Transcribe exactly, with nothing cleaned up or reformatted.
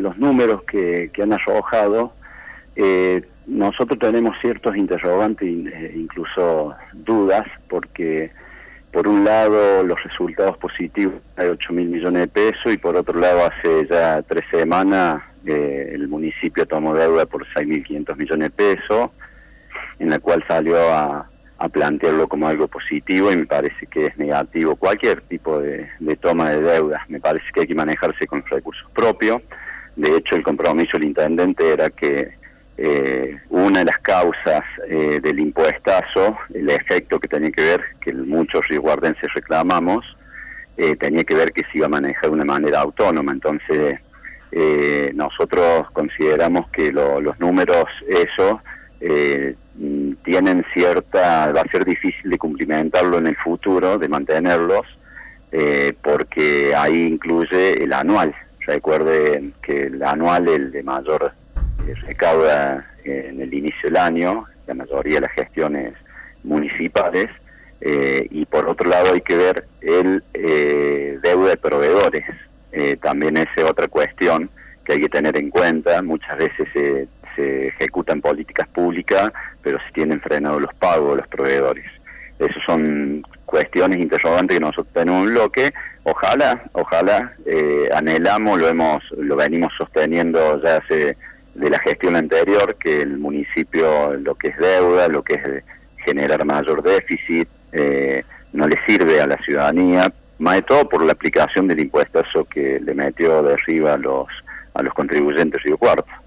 los números que, que han arrojado, eh, nosotros tenemos ciertos interrogantes e incluso dudas, porque por un lado los resultados positivos de ocho mil millones de pesos y por otro lado hace ya tres semanas eh, el municipio tomó deuda por seis mil quinientos millones de pesos, en la cual salió a, a plantearlo como algo positivo, y me parece que es negativo cualquier tipo de, de toma de deuda. Me parece que hay que manejarse con recursos propios. De hecho, el compromiso del intendente era que Eh, una de las causas eh, del impuestazo, el efecto que tenía que ver, que muchos rioguardenses reclamamos, eh, tenía que ver que se iba a manejar de una manera autónoma. Entonces, eh, nosotros consideramos que lo, los números, eso, eh, tienen cierta, va a ser difícil de cumplimentarlo en el futuro, de mantenerlos, eh, porque ahí incluye el anual. Recuerden que el anual, el de mayor recauda en el inicio del año, la mayoría de las gestiones municipales, eh, y por otro lado hay que ver el eh, deuda de proveedores. Eh, también esa es otra cuestión que hay que tener en cuenta. Muchas veces se, se ejecutan políticas públicas, pero se tienen frenados los pagos de los proveedores. Esas son cuestiones interrogantes que nosotros tenemos en un bloque. Ojalá, ojalá, eh, anhelamos, lo hemos, lo venimos sosteniendo ya hace de la gestión anterior, que el municipio, lo que es deuda, lo que es generar mayor déficit, eh, no le sirve a la ciudadanía, más de todo por la aplicación del impuestazo que le metió de arriba a los, a los contribuyentes Río Cuarto.